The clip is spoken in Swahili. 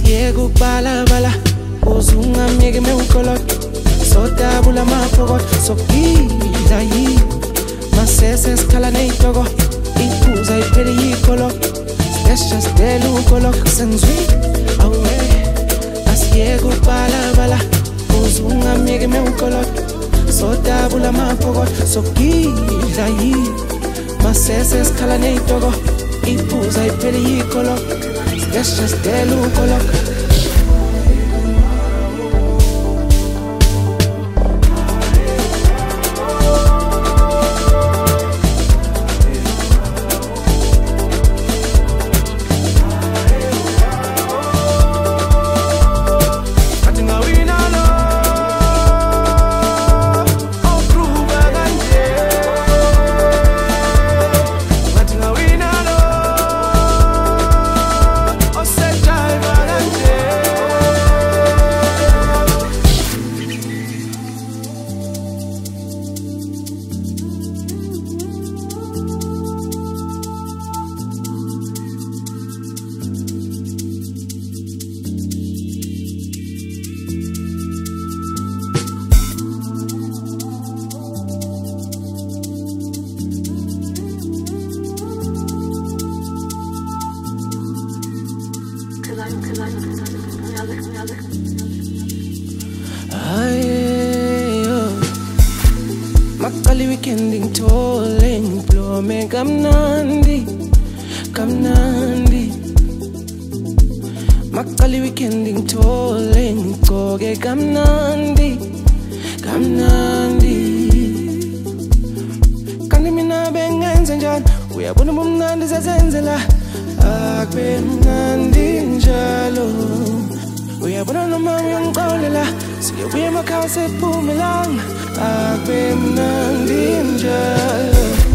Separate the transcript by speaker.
Speaker 1: Yeka ukubalabala uzungamyeke mewukoloda sodabula amaphokotho sokudla yini masese sikhala ney'toko iphuza iphele yikolo sesijastela ukolokho sengizwile awe asiyeka ukubalabala uzungamyeke mewukoloda sodabula amaphokotho sokudla yini masese sikhala ney'toko iphuza iphele yikolo sesijastela ukolokho. Makali weekend ngithole ngiblome kamnandi kamnandi Makali weekend ngithole ngigcoke kamnandi kamnandi Kanti mina bengenze njani uyabona umnandi sesenzela akube mnandi njalo uyabona noma uyangixolela siyobuya emakhaya sephumelanga akube mnandi njalo